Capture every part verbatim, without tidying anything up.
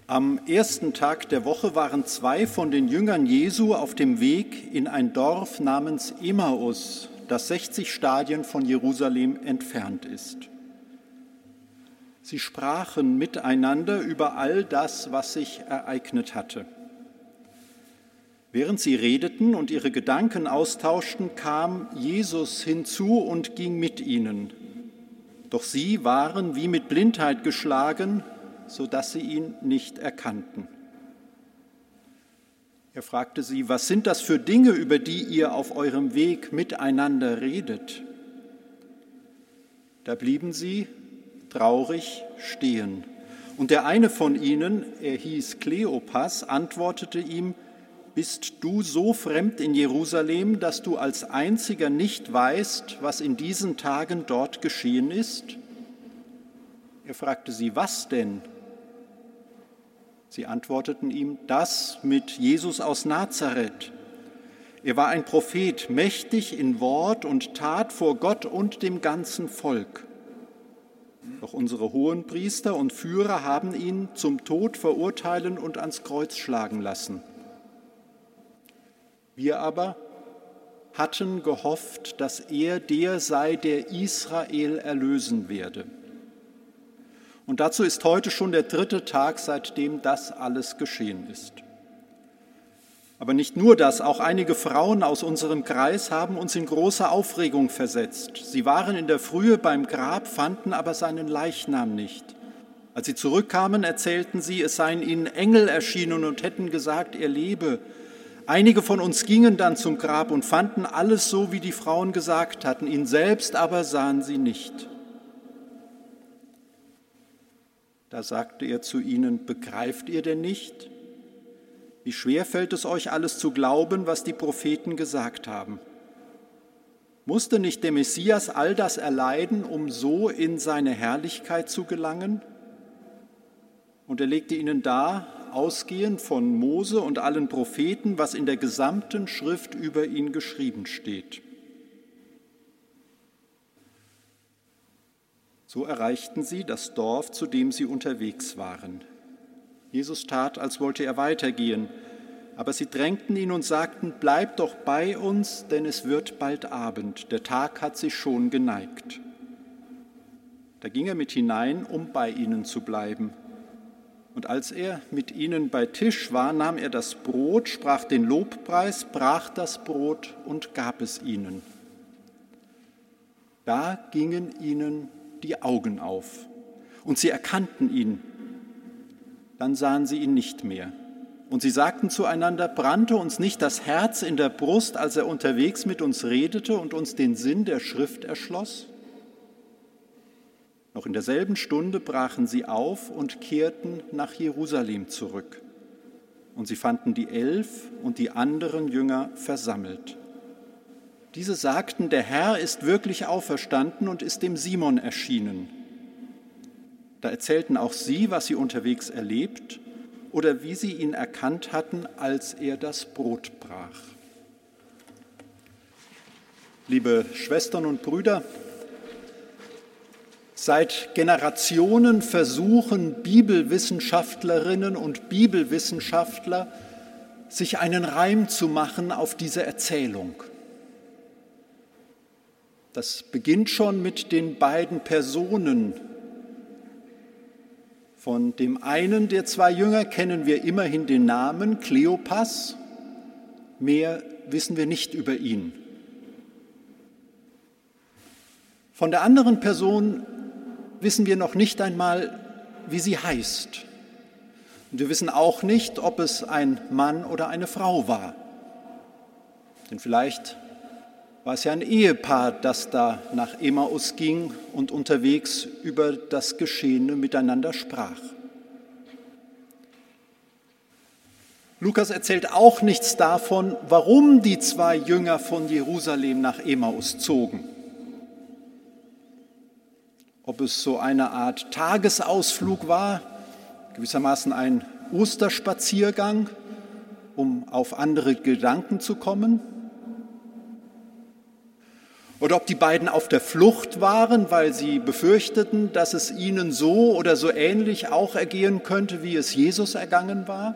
Am ersten Tag der Woche waren zwei von den Jüngern Jesu auf dem Weg in ein Dorf namens Emmaus, das sechzig Stadien von Jerusalem entfernt ist. Sie sprachen miteinander über all das, was sich ereignet hatte. Während sie redeten und ihre Gedanken austauschten, kam Jesus hinzu und ging mit ihnen. Doch sie waren wie mit Blindheit geschlagen, sodass sie ihn nicht erkannten. Er fragte sie: Was sind das für Dinge, über die ihr auf eurem Weg miteinander redet? Da blieben sie traurig stehen. Und der eine von ihnen, er hieß Kleopas, antwortete ihm: Bist du so fremd in Jerusalem, dass du als einziger nicht weißt, was in diesen Tagen dort geschehen ist? Er fragte sie: Was denn? Sie antworteten ihm: Das mit Jesus aus Nazareth. Er war ein Prophet, mächtig in Wort und Tat vor Gott und dem ganzen Volk. Doch unsere Hohenpriester und Führer haben ihn zum Tod verurteilen und ans Kreuz schlagen lassen. Wir aber hatten gehofft, dass er der sei, der Israel erlösen werde. Und dazu ist heute schon der dritte Tag, seitdem das alles geschehen ist. Aber nicht nur das, auch einige Frauen aus unserem Kreis haben uns in große Aufregung versetzt. Sie waren in der Frühe beim Grab, fanden aber seinen Leichnam nicht. Als sie zurückkamen, erzählten sie, es seien ihnen Engel erschienen und hätten gesagt, er lebe. Einige von uns gingen dann zum Grab und fanden alles so, wie die Frauen gesagt hatten, ihn selbst aber sahen sie nicht. Da sagte er zu ihnen: Begreift ihr denn nicht? Wie schwer fällt es euch, alles zu glauben, was die Propheten gesagt haben? Musste nicht der Messias all das erleiden, um so in seine Herrlichkeit zu gelangen? Und er legte ihnen dar, ausgehend von Mose und allen Propheten, was in der gesamten Schrift über ihn geschrieben steht. So erreichten sie das Dorf, zu dem sie unterwegs waren. Jesus tat, als wollte er weitergehen, aber sie drängten ihn und sagten: Bleib doch bei uns, denn es wird bald Abend, der Tag hat sich schon geneigt. Da ging er mit hinein, um bei ihnen zu bleiben. Und als er mit ihnen bei Tisch war, nahm er das Brot, sprach den Lobpreis, brach das Brot und gab es ihnen. Da gingen ihnen die Augen auf und sie erkannten ihn. Dann sahen sie ihn nicht mehr. Und sie sagten zueinander: Brannte uns nicht das Herz in der Brust, als er unterwegs mit uns redete und uns den Sinn der Schrift erschloss? Noch in derselben Stunde brachen sie auf und kehrten nach Jerusalem zurück. Und sie fanden die Elf und die anderen Jünger versammelt. Diese sagten: Der Herr ist wirklich auferstanden und ist dem Simon erschienen. Da erzählten auch sie, was sie unterwegs erlebt oder wie sie ihn erkannt hatten, als er das Brot brach. Liebe Schwestern und Brüder, seit Generationen versuchen Bibelwissenschaftlerinnen und Bibelwissenschaftler, sich einen Reim zu machen auf diese Erzählung. Das beginnt schon mit den beiden Personen. Von dem einen der zwei Jünger kennen wir immerhin den Namen Kleopas. Mehr wissen wir nicht über ihn. Von der anderen Person wissen wir noch nicht einmal, wie sie heißt. Und wir wissen auch nicht, ob es ein Mann oder eine Frau war. Denn vielleicht war es ja ein Ehepaar, das da nach Emmaus ging und unterwegs über das Geschehene miteinander sprach. Lukas erzählt auch nichts davon, warum die zwei Jünger von Jerusalem nach Emmaus zogen. Ob es so eine Art Tagesausflug war, gewissermaßen ein Osterspaziergang, um auf andere Gedanken zu kommen. Oder ob die beiden auf der Flucht waren, weil sie befürchteten, dass es ihnen so oder so ähnlich auch ergehen könnte, wie es Jesus ergangen war.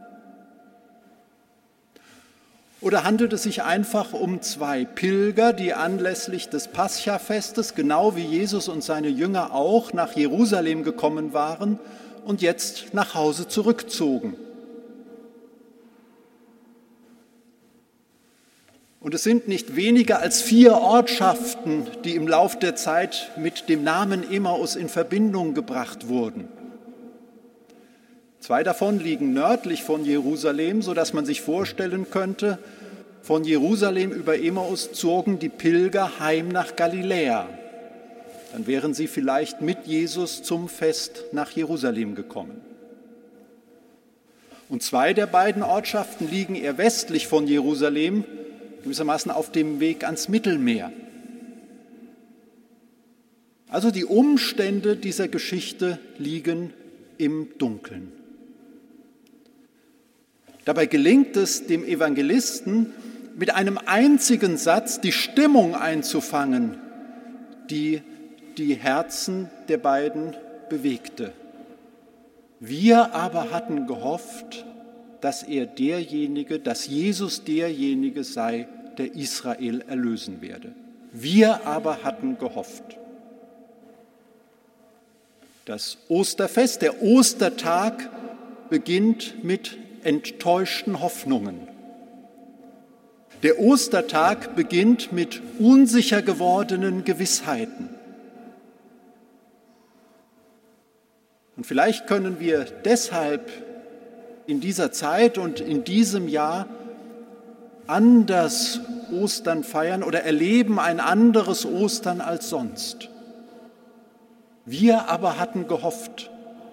Oder handelt es sich einfach um zwei Pilger, die anlässlich des Paschafestes, genau wie Jesus und seine Jünger auch, nach Jerusalem gekommen waren und jetzt nach Hause zurückzogen? Und es sind nicht weniger als vier Ortschaften, die im Lauf der Zeit mit dem Namen Emmaus in Verbindung gebracht wurden. Zwei davon liegen nördlich von Jerusalem, sodass man sich vorstellen könnte, von Jerusalem über Emmaus zogen die Pilger heim nach Galiläa. Dann wären sie vielleicht mit Jesus zum Fest nach Jerusalem gekommen. Und zwei der beiden Ortschaften liegen eher westlich von Jerusalem, gewissermaßen auf dem Weg ans Mittelmeer. Also die Umstände dieser Geschichte liegen im Dunkeln. Dabei gelingt es dem Evangelisten, mit einem einzigen Satz die Stimmung einzufangen, die die Herzen der beiden bewegte. Wir aber hatten gehofft, dass er derjenige, dass Jesus derjenige sei, der Israel erlösen werde. Wir aber hatten gehofft. Das Osterfest, der Ostertag, beginnt mit enttäuschten Hoffnungen. Der Ostertag beginnt mit unsicher gewordenen Gewissheiten. Und vielleicht können wir deshalb in dieser Zeit und in diesem Jahr anders Ostern feiern oder erleben ein anderes Ostern als sonst. Wir aber hatten gehofft.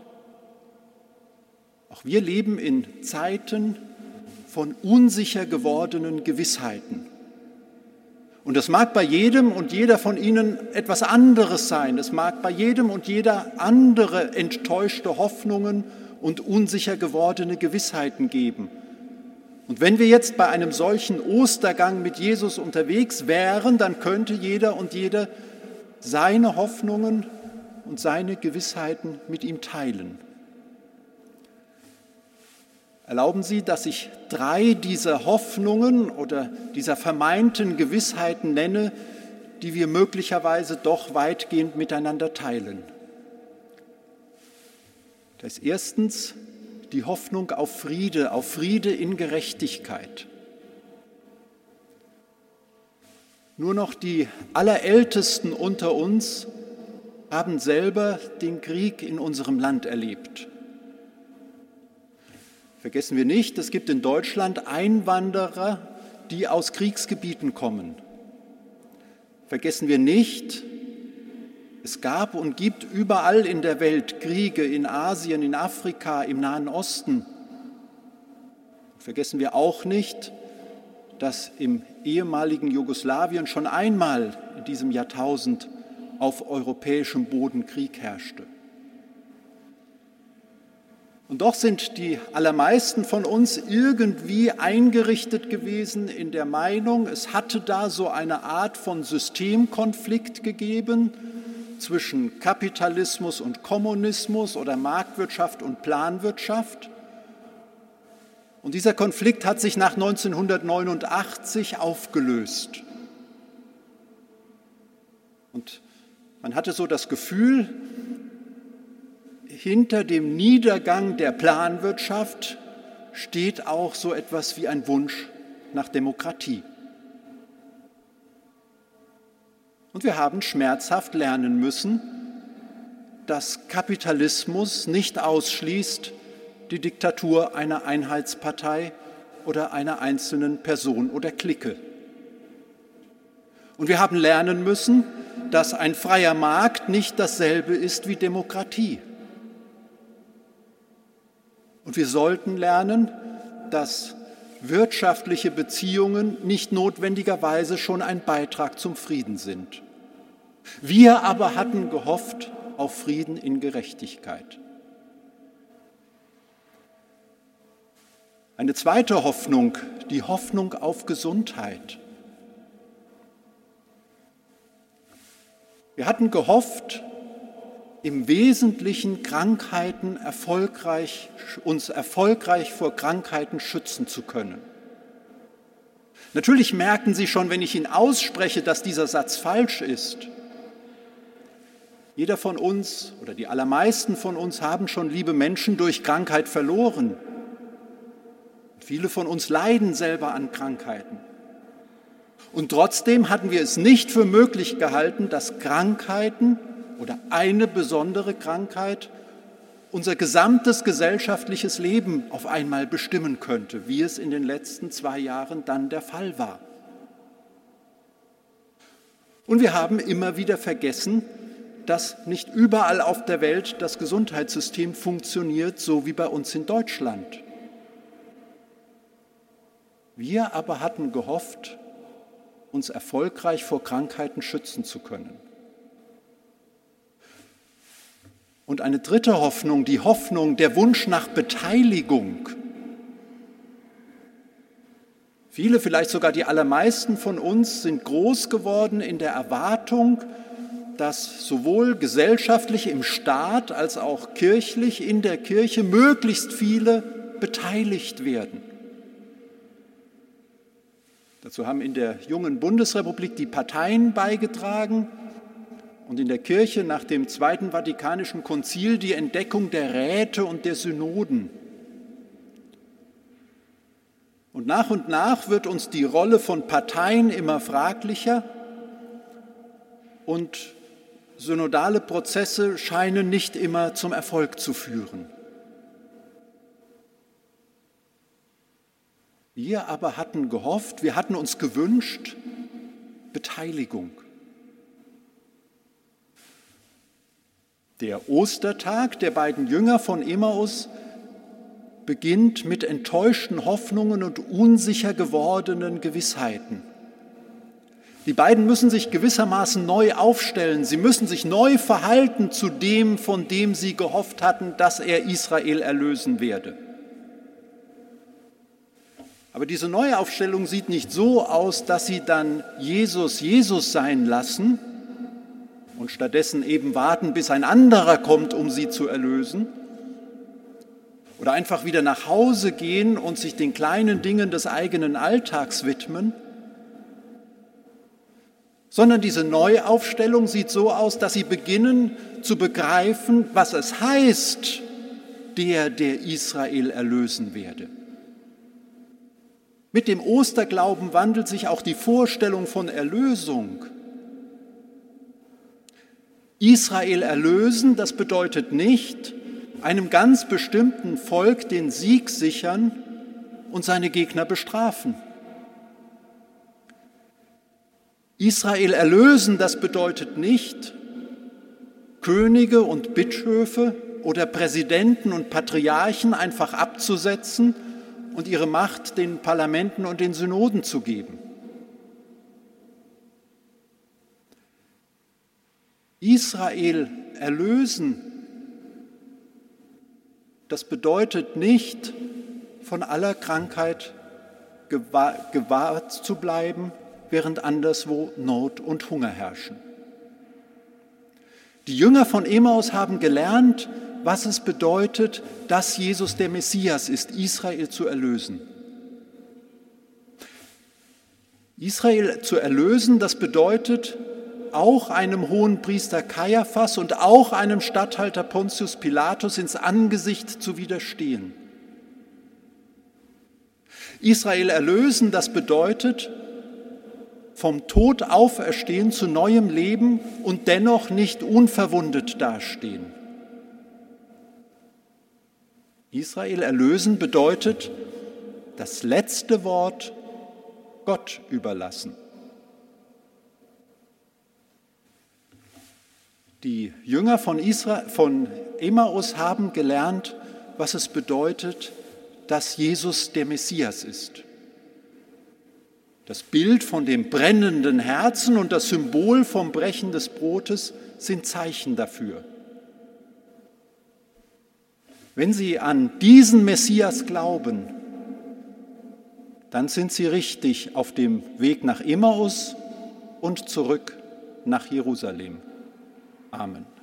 Auch wir leben in Zeiten von unsicher gewordenen Gewissheiten. Und es mag bei jedem und jeder von Ihnen etwas anderes sein. Es mag bei jedem und jeder andere enttäuschte Hoffnungen und unsicher gewordene Gewissheiten geben. Und wenn wir jetzt bei einem solchen Ostergang mit Jesus unterwegs wären, dann könnte jeder und jede seine Hoffnungen und seine Gewissheiten mit ihm teilen. Erlauben Sie, dass ich drei dieser Hoffnungen oder dieser vermeinten Gewissheiten nenne, die wir möglicherweise doch weitgehend miteinander teilen. Das ist erstens die Hoffnung auf Friede, auf Friede in Gerechtigkeit. Nur noch die Allerältesten unter uns haben selber den Krieg in unserem Land erlebt. Vergessen wir nicht, es gibt in Deutschland Einwanderer, die aus Kriegsgebieten kommen. Vergessen wir nicht, es gab und gibt überall in der Welt Kriege, in Asien, in Afrika, im Nahen Osten. Vergessen wir auch nicht, dass im ehemaligen Jugoslawien schon einmal in diesem Jahrtausend auf europäischem Boden Krieg herrschte. Und doch sind die allermeisten von uns irgendwie eingerichtet gewesen in der Meinung, es hatte da so eine Art von Systemkonflikt gegeben zwischen Kapitalismus und Kommunismus oder Marktwirtschaft und Planwirtschaft. Und dieser Konflikt hat sich nach neunzehnhundertneunundachtzig aufgelöst. Und man hatte so das Gefühl, hinter dem Niedergang der Planwirtschaft steht auch so etwas wie ein Wunsch nach Demokratie. Und wir haben schmerzhaft lernen müssen, dass Kapitalismus nicht ausschließt die Diktatur einer Einheitspartei oder einer einzelnen Person oder Clique. Und wir haben lernen müssen, dass ein freier Markt nicht dasselbe ist wie Demokratie. Und wir sollten lernen, dass wirtschaftliche Beziehungen nicht notwendigerweise schon ein Beitrag zum Frieden sind. Wir aber hatten gehofft auf Frieden in Gerechtigkeit. Eine zweite Hoffnung, die Hoffnung auf Gesundheit. Wir hatten gehofft, im Wesentlichen Krankheiten erfolgreich, uns erfolgreich vor Krankheiten schützen zu können. Natürlich merken Sie schon, wenn ich ihn ausspreche, dass dieser Satz falsch ist. Jeder von uns oder die allermeisten von uns haben schon liebe Menschen durch Krankheit verloren. Viele von uns leiden selber an Krankheiten. Und trotzdem hatten wir es nicht für möglich gehalten, dass Krankheiten oder eine besondere Krankheit unser gesamtes gesellschaftliches Leben auf einmal bestimmen könnte, wie es in den letzten zwei Jahren dann der Fall war. Und wir haben immer wieder vergessen, dass nicht überall auf der Welt das Gesundheitssystem funktioniert, so wie bei uns in Deutschland. Wir aber hatten gehofft, uns erfolgreich vor Krankheiten schützen zu können. Und eine dritte Hoffnung, die Hoffnung, der Wunsch nach Beteiligung. Viele, vielleicht sogar die allermeisten von uns sind groß geworden in der Erwartung, dass sowohl gesellschaftlich im Staat als auch kirchlich in der Kirche möglichst viele beteiligt werden. Dazu haben in der jungen Bundesrepublik die Parteien beigetragen und in der Kirche nach dem Zweiten Vatikanischen Konzil die Entdeckung der Räte und der Synoden. Und nach und nach wird uns die Rolle von Parteien immer fraglicher und synodale Prozesse scheinen nicht immer zum Erfolg zu führen. Wir aber hatten gehofft, wir hatten uns gewünscht, Beteiligung. Der Ostertag der beiden Jünger von Emmaus beginnt mit enttäuschten Hoffnungen und unsicher gewordenen Gewissheiten. Die beiden müssen sich gewissermaßen neu aufstellen, sie müssen sich neu verhalten zu dem, von dem sie gehofft hatten, dass er Israel erlösen werde. Aber diese Neuaufstellung sieht nicht so aus, dass sie dann Jesus Jesus sein lassen und stattdessen eben warten, bis ein anderer kommt, um sie zu erlösen, oder einfach wieder nach Hause gehen und sich den kleinen Dingen des eigenen Alltags widmen, sondern diese Neuaufstellung sieht so aus, dass sie beginnen zu begreifen, was es heißt, der, der Israel erlösen werde. Mit dem Osterglauben wandelt sich auch die Vorstellung von Erlösung. Israel erlösen, das bedeutet nicht, einem ganz bestimmten Volk den Sieg sichern und seine Gegner bestrafen. Israel erlösen, das bedeutet nicht, Könige und Bischöfe oder Präsidenten und Patriarchen einfach abzusetzen und ihre Macht den Parlamenten und den Synoden zu geben. Israel erlösen, das bedeutet nicht, von aller Krankheit gewahrt zu bleiben, während anderswo Not und Hunger herrschen. Die Jünger von Emmaus haben gelernt, was es bedeutet, dass Jesus der Messias ist, Israel zu erlösen. Israel zu erlösen, das bedeutet, auch einem Hohenpriester Kaiaphas und auch einem Statthalter Pontius Pilatus ins Angesicht zu widerstehen. Israel erlösen, das bedeutet, vom Tod auferstehen zu neuem Leben und dennoch nicht unverwundet dastehen. Israel erlösen bedeutet, das letzte Wort Gott überlassen. Die Jünger von, Israel, von Emmaus haben gelernt, was es bedeutet, dass Jesus der Messias ist. Das Bild von dem brennenden Herzen und das Symbol vom Brechen des Brotes sind Zeichen dafür. Wenn Sie an diesen Messias glauben, dann sind Sie richtig auf dem Weg nach Emmaus und zurück nach Jerusalem. Amen.